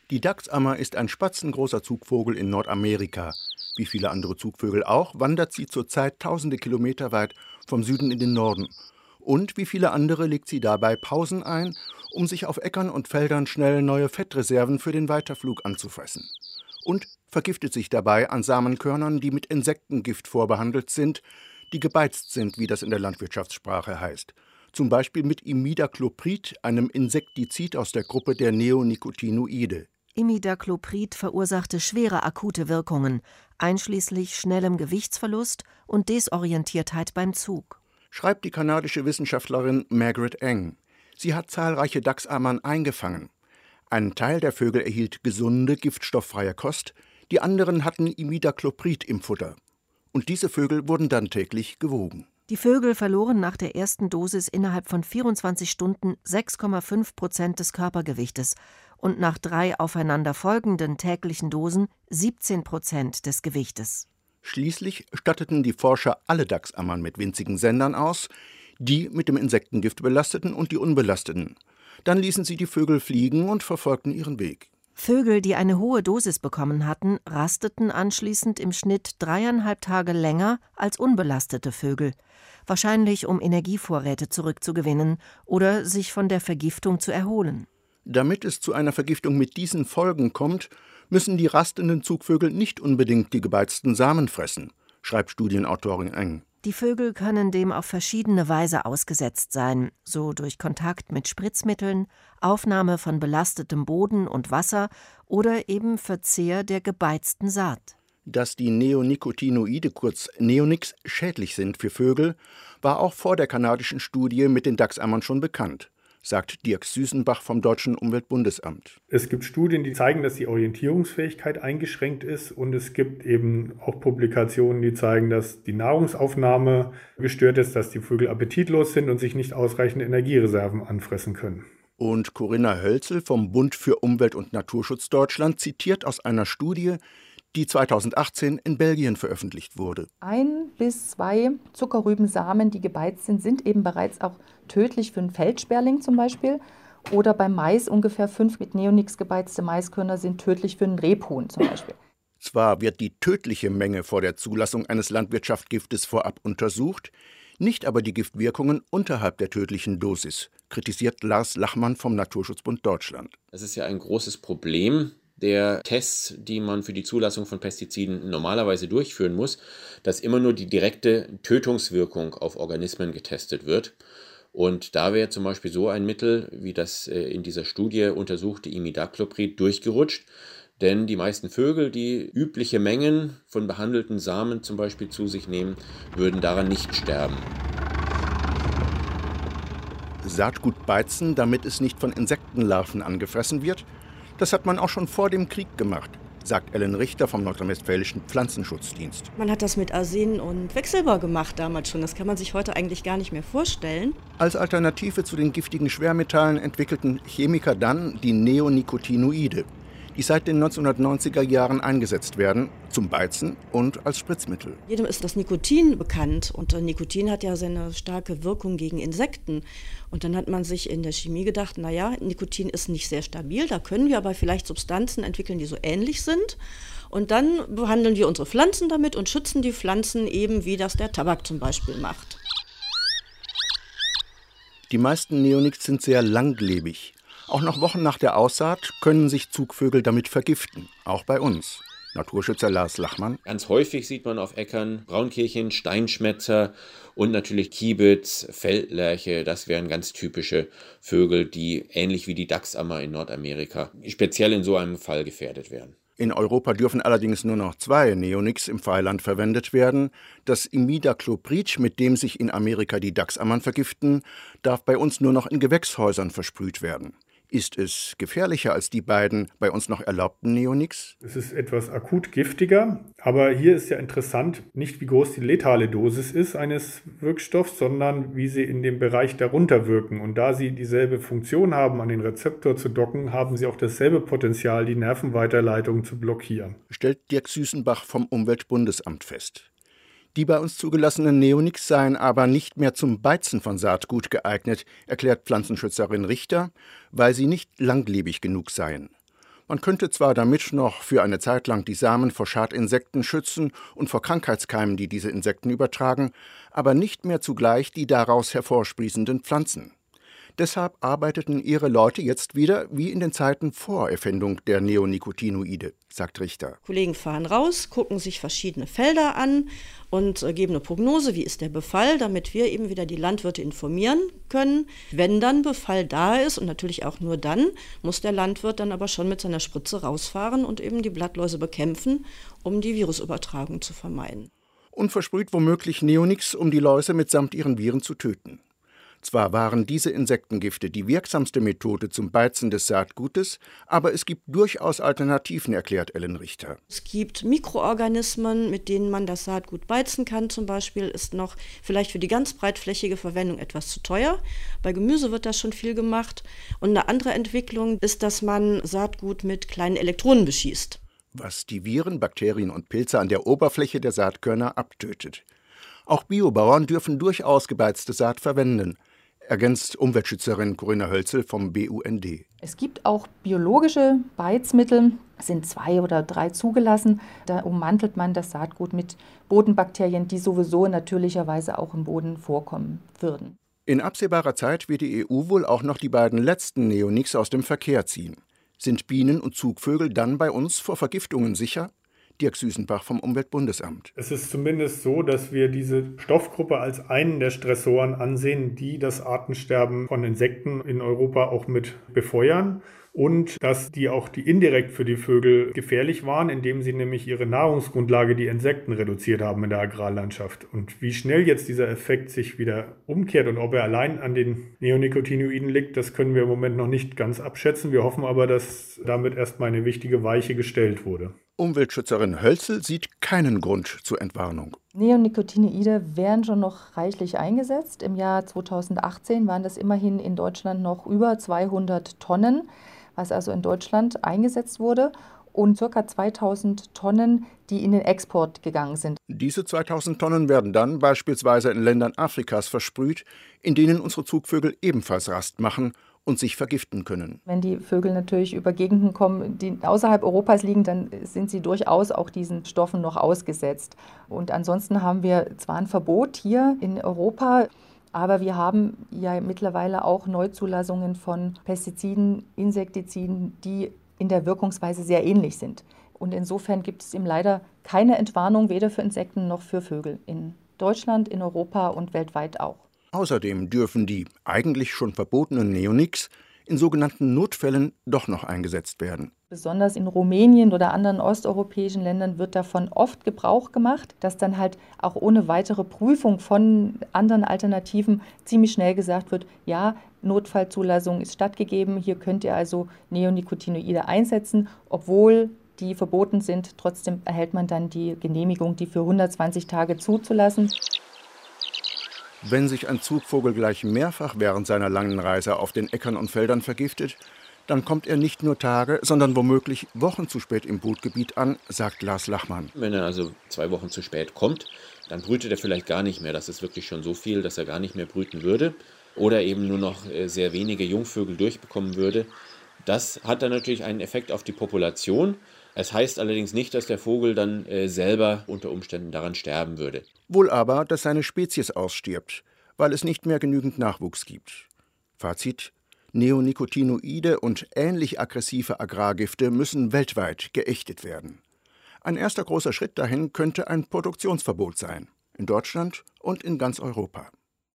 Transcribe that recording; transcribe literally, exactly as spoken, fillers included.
Die Dachsammer ist ein spatzengroßer Zugvogel in Nordamerika. Wie viele andere Zugvögel auch, wandert sie zurzeit tausende Kilometer weit vom Süden in den Norden. Und wie viele andere legt sie dabei Pausen ein, um sich auf Äckern und Feldern schnell neue Fettreserven für den Weiterflug anzufressen. Und vergiftet sich dabei an Samenkörnern, die mit Insektengift vorbehandelt sind, die gebeizt sind, wie das in der Landwirtschaftssprache heißt. Zum Beispiel mit Imidacloprid, einem Insektizid aus der Gruppe der Neonicotinoide. Imidacloprid verursachte schwere akute Wirkungen, einschließlich schnellem Gewichtsverlust und Desorientiertheit beim Zug. Schreibt die kanadische Wissenschaftlerin Margaret Eng. Sie hat zahlreiche Dachsammern eingefangen. Ein Teil der Vögel erhielt gesunde, giftstofffreie Kost, die anderen hatten Imidacloprid im Futter. Und diese Vögel wurden dann täglich gewogen. Die Vögel verloren nach der ersten Dosis innerhalb von vierundzwanzig Stunden sechs Komma fünf Prozent des Körpergewichtes und nach drei aufeinander folgenden täglichen Dosen siebzehn Prozent des Gewichtes. Schließlich statteten die Forscher alle Dachsammern mit winzigen Sendern aus, die mit dem Insektengift belasteten und die unbelasteten. Dann ließen sie die Vögel fliegen und verfolgten ihren Weg. Vögel, die eine hohe Dosis bekommen hatten, rasteten anschließend im Schnitt dreieinhalb Tage länger als unbelastete Vögel. Wahrscheinlich, um Energievorräte zurückzugewinnen oder sich von der Vergiftung zu erholen. Damit es zu einer Vergiftung mit diesen Folgen kommt, müssen die rastenden Zugvögel nicht unbedingt die gebeizten Samen fressen, schreibt Studienautorin Eng. Die Vögel können dem auf verschiedene Weise ausgesetzt sein, so durch Kontakt mit Spritzmitteln, Aufnahme von belastetem Boden und Wasser oder eben Verzehr der gebeizten Saat. Dass die Neonicotinoide, kurz Neonics, schädlich sind für Vögel, war auch vor der kanadischen Studie mit den Dachsammern schon bekannt, sagt Dirk Süßenbach vom Deutschen Umweltbundesamt. Es gibt Studien, die zeigen, dass die Orientierungsfähigkeit eingeschränkt ist, und es gibt eben auch Publikationen, die zeigen, dass die Nahrungsaufnahme gestört ist, dass die Vögel appetitlos sind und sich nicht ausreichend Energiereserven anfressen können. Und Corinna Hölzel vom Bund für Umwelt- und Naturschutz Deutschland zitiert aus einer Studie, die zweitausendachtzehn in Belgien veröffentlicht wurde. Ein bis zwei Zuckerrübensamen, die gebeizt sind, sind eben bereits auch tödlich für einen Feldsperling zum Beispiel. Oder beim Mais ungefähr fünf mit Neonics gebeizte Maiskörner sind tödlich für einen Rebhuhn zum Beispiel. Zwar wird die tödliche Menge vor der Zulassung eines Landwirtschaftsgiftes vorab untersucht, nicht aber die Giftwirkungen unterhalb der tödlichen Dosis, kritisiert Lars Lachmann vom Naturschutzbund Deutschland. Das ist ja ein großes Problem der Tests, die man für die Zulassung von Pestiziden normalerweise durchführen muss, dass immer nur die direkte Tötungswirkung auf Organismen getestet wird. Und da wäre zum Beispiel so ein Mittel, wie das in dieser Studie untersuchte Imidacloprid, durchgerutscht. Denn die meisten Vögel, die übliche Mengen von behandelten Samen zum Beispiel zu sich nehmen, würden daran nicht sterben. Saatgut beizen, damit es nicht von Insektenlarven angefressen wird? Das hat man auch schon vor dem Krieg gemacht, sagt Ellen Richter vom Nordrhein-Westfälischen Pflanzenschutzdienst. Man hat das mit Arsen und Quecksilber gemacht damals schon. Das kann man sich heute eigentlich gar nicht mehr vorstellen. Als Alternative zu den giftigen Schwermetallen entwickelten Chemiker dann die Neonicotinoide, die seit den neunzehnhundertneunziger Jahren eingesetzt werden, zum Beizen und als Spritzmittel. Jedem ist das Nikotin bekannt, und Nikotin hat ja seine starke Wirkung gegen Insekten. Und dann hat man sich in der Chemie gedacht, naja, Nikotin ist nicht sehr stabil, da können wir aber vielleicht Substanzen entwickeln, die so ähnlich sind. Und dann behandeln wir unsere Pflanzen damit und schützen die Pflanzen eben, wie das der Tabak zum Beispiel macht. Die meisten Neonics sind sehr langlebig. Auch noch Wochen nach der Aussaat können sich Zugvögel damit vergiften, auch bei uns. Naturschützer Lars Lachmann. Ganz häufig sieht man auf Äckern Braunkehlchen, Steinschmätzer und natürlich Kiebitz, Feldlerche. Das wären ganz typische Vögel, die ähnlich wie die Dachsammer in Nordamerika speziell in so einem Fall gefährdet wären. In Europa dürfen allerdings nur noch zwei Neonics im Freiland verwendet werden. Das Imidacloprid, mit dem sich in Amerika die Dachsammern vergiften, darf bei uns nur noch in Gewächshäusern versprüht werden. Ist es gefährlicher als die beiden bei uns noch erlaubten Neonics? Es ist etwas akut giftiger, aber hier ist ja interessant, nicht wie groß die letale Dosis ist eines Wirkstoffs, sondern wie sie in dem Bereich darunter wirken. Und da sie dieselbe Funktion haben, an den Rezeptor zu docken, haben sie auch dasselbe Potenzial, die Nervenweiterleitung zu blockieren. Stellt Dirk Süßenbach vom Umweltbundesamt fest. Die bei uns zugelassenen Neonics seien aber nicht mehr zum Beizen von Saatgut geeignet, erklärt Pflanzenschützerin Richter, weil sie nicht langlebig genug seien. Man könnte zwar damit noch für eine Zeit lang die Samen vor Schadinsekten schützen und vor Krankheitskeimen, die diese Insekten übertragen, aber nicht mehr zugleich die daraus hervorsprießenden Pflanzen. Deshalb arbeiteten ihre Leute jetzt wieder wie in den Zeiten vor Erfindung der Neonicotinoide, sagt Richter. Kollegen fahren raus, gucken sich verschiedene Felder an und äh, geben eine Prognose, wie ist der Befall, damit wir eben wieder die Landwirte informieren können. Wenn dann Befall da ist, und natürlich auch nur dann, muss der Landwirt dann aber schon mit seiner Spritze rausfahren und eben die Blattläuse bekämpfen, um die Virusübertragung zu vermeiden. Und versprüht womöglich Neonics, um die Läuse mitsamt ihren Viren zu töten. Zwar waren diese Insektengifte die wirksamste Methode zum Beizen des Saatgutes, aber es gibt durchaus Alternativen, erklärt Ellen Richter. Es gibt Mikroorganismen, mit denen man das Saatgut beizen kann. Zum Beispiel ist noch vielleicht für die ganz breitflächige Verwendung etwas zu teuer. Bei Gemüse wird das schon viel gemacht. Und eine andere Entwicklung ist, dass man Saatgut mit kleinen Elektronen beschießt. Was die Viren, Bakterien und Pilze an der Oberfläche der Saatkörner abtötet. Auch Biobauern dürfen durchaus gebeizte Saat verwenden, ergänzt Umweltschützerin Corinna Hölzel vom B U N D. Es gibt auch biologische Beizmittel, es sind zwei oder drei zugelassen. Da ummantelt man das Saatgut mit Bodenbakterien, die sowieso natürlicherweise auch im Boden vorkommen würden. In absehbarer Zeit wird die E U wohl auch noch die beiden letzten Neonics aus dem Verkehr ziehen. Sind Bienen und Zugvögel dann bei uns vor Vergiftungen sicher? Dirk Süßenbach vom Umweltbundesamt. Es ist zumindest so, dass wir diese Stoffgruppe als einen der Stressoren ansehen, die das Artensterben von Insekten in Europa auch mit befeuern. Und dass die auch die indirekt für die Vögel gefährlich waren, indem sie nämlich ihre Nahrungsgrundlage, die Insekten, reduziert haben in der Agrarlandschaft. Und wie schnell jetzt dieser Effekt sich wieder umkehrt und ob er allein an den Neonicotinoiden liegt, das können wir im Moment noch nicht ganz abschätzen. Wir hoffen aber, dass damit erstmal eine wichtige Weiche gestellt wurde. Umweltschützerin Hölzel sieht keinen Grund zur Entwarnung. Neonicotinoide werden schon noch reichlich eingesetzt. Im Jahr zweitausendachtzehn waren das immerhin in Deutschland noch über zweihundert Tonnen, was also in Deutschland eingesetzt wurde, und ca. zweitausend Tonnen, die in den Export gegangen sind. Diese zweitausend Tonnen werden dann beispielsweise in Ländern Afrikas versprüht, in denen unsere Zugvögel ebenfalls Rast machen und sich vergiften können. Wenn die Vögel natürlich über Gegenden kommen, die außerhalb Europas liegen, dann sind sie durchaus auch diesen Stoffen noch ausgesetzt. Und ansonsten haben wir zwar ein Verbot hier in Europa, aber wir haben ja mittlerweile auch Neuzulassungen von Pestiziden, Insektiziden, die in der Wirkungsweise sehr ähnlich sind. Und insofern gibt es eben leider keine Entwarnung, weder für Insekten noch für Vögel. In Deutschland, in Europa und weltweit auch. Außerdem dürfen die eigentlich schon verbotenen Neonics in sogenannten Notfällen doch noch eingesetzt werden. Besonders in Rumänien oder anderen osteuropäischen Ländern wird davon oft Gebrauch gemacht, dass dann halt auch ohne weitere Prüfung von anderen Alternativen ziemlich schnell gesagt wird, ja, Notfallzulassung ist stattgegeben, hier könnt ihr also Neonicotinoide einsetzen, obwohl die verboten sind. Trotzdem erhält man dann die Genehmigung, die für hundertzwanzig Tage zuzulassen. Wenn sich ein Zugvogel gleich mehrfach während seiner langen Reise auf den Äckern und Feldern vergiftet, dann kommt er nicht nur Tage, sondern womöglich Wochen zu spät im Brutgebiet an, sagt Lars Lachmann. Wenn er also zwei Wochen zu spät kommt, dann brütet er vielleicht gar nicht mehr. Das ist wirklich schon so viel, dass er gar nicht mehr brüten würde. Oder eben nur noch sehr wenige Jungvögel durchbekommen würde. Das hat dann natürlich einen Effekt auf die Population. Es heißt allerdings nicht, dass der Vogel dann äh, selber unter Umständen daran sterben würde. Wohl aber, dass seine Spezies ausstirbt, weil es nicht mehr genügend Nachwuchs gibt. Fazit: Neonicotinoide und ähnlich aggressive Agrargifte müssen weltweit geächtet werden. Ein erster großer Schritt dahin könnte ein Produktionsverbot sein, in Deutschland und in ganz Europa.